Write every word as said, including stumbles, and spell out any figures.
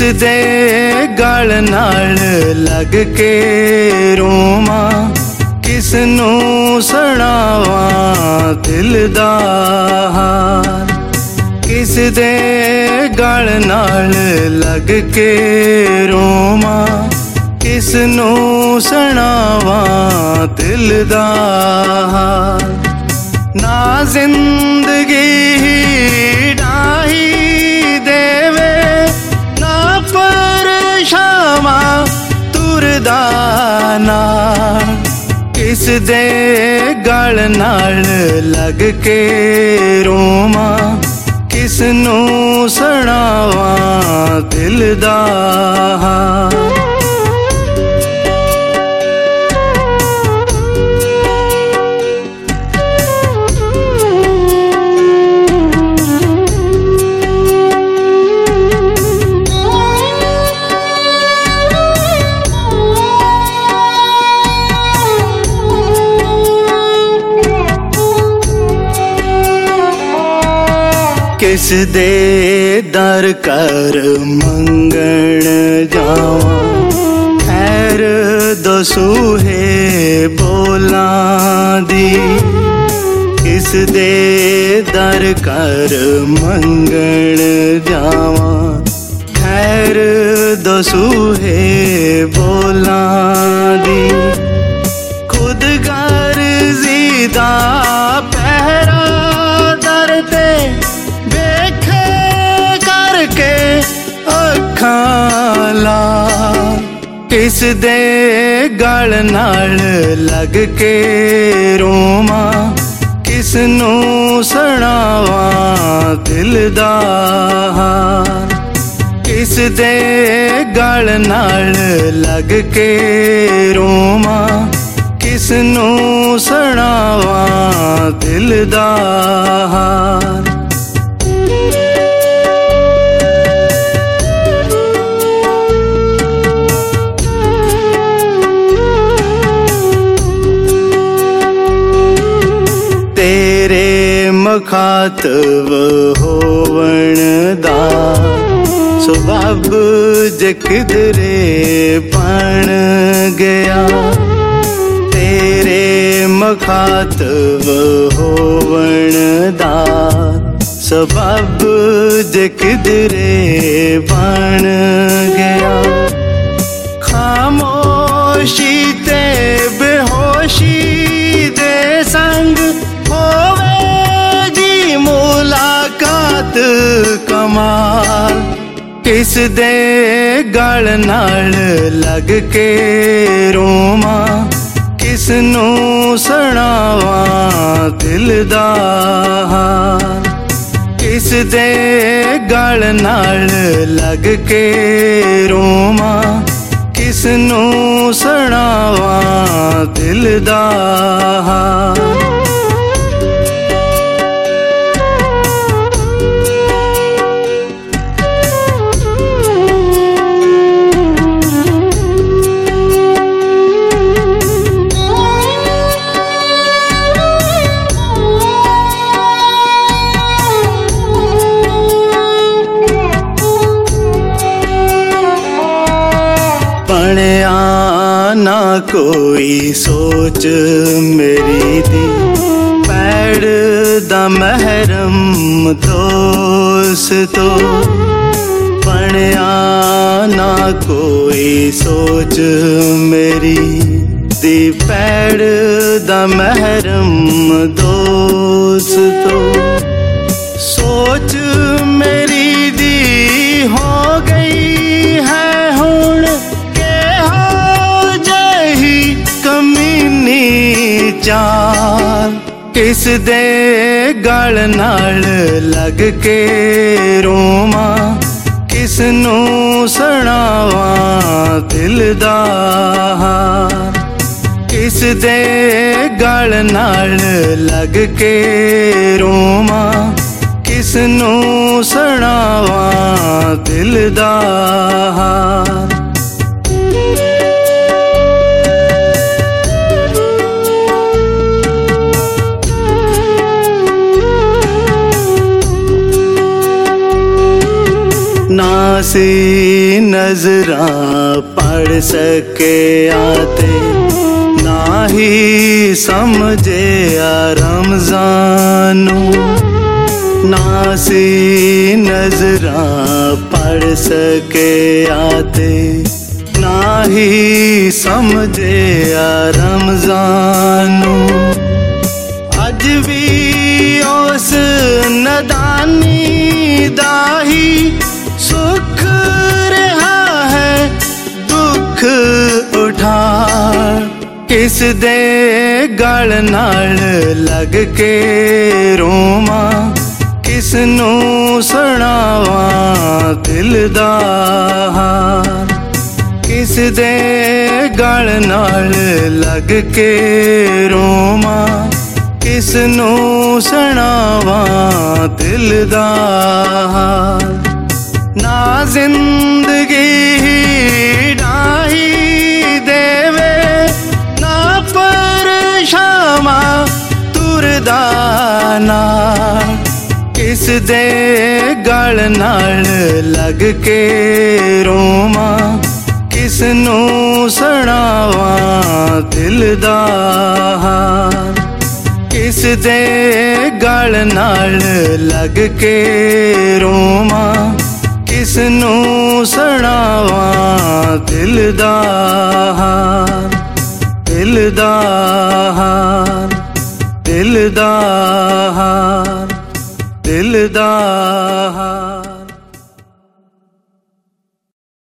दे गल नाल लग के रोवां, किस नूं सुणावां दिल दा हाल। किस दे गल नाल लग के रोवां, किस नूं सुणावां दिल दा हाल। ना जिंदगी ही डाही देवे, ना परछावां तुरदा नाल। किस दे गल नाल लग के रोवां, किस नूं सुणावां दिल दा हाल। किस दे दर कर मंगण जावां, खैर दसूहे बोलां दी। किस दे दर कर मंगण जावां, खैर दसूहे बोलां दी। खुद गर्जी दा पहरा दर ते वेखे करके अखां ला। किस दे गल नाल लग के रोवां, किस नूं सुणावां दिल दा हाल। किस दे गल नाल लग के रोवां, किस नूं सुणावां दिल दा हाल। तेरे मुखातब होवण दा सबब जे किधरे बन गया। तेरे मुखातब होवण दा सबब जे किधरे बन गया। खामोशी ते बेहोशी दे संग होवेगी मुलाकात कमाल। किस दे गल नाल लग के रोवां, किस नूं सुणावां दिल दा हाल। किस दे गल नाल लग के रोवां, किस नूं सुणावां दिल दा हाल। बनया ना कोई सोच मेरी दी, पैड़ दा महरम दोस्तो। बनया ना कोई सोच मेरी दी, पैड़ दा महरम दोस्तो। सोच मेरी दी हो गई है हुण, चाल। किस दे गल नाल लग के रोवां, किस नूं सुणावां दिल दा हाल। किस दे गल नाल लग के रोवां, किस नूं सुणावां दिल दा हाल। नासी नजरां पढ़ सके आते ना ही समझे आ रमजानू ना सी नजरां पढ़ सके आते ना ही समझे आ रमजानू अज भी उस नदानी दा ही सुख रहा है दुख उठा किस दे गल नाल लग के रोवां किस नू सुणावां दिल दा हाल किस दे गल नाल लग के रोवां किस नू सुणावां दिल दा हाल ना जिंदगी डाही देवे ना परछावां तुरदा नाल किस दे गल नाल लग के रोवां किस नू सुणावां दिल दा हाल किस दे गल नाल लग के रोवां किस नू सुणावां दिल दा हाल दिल दा हाल दिल दा हाल दिल दा हाल।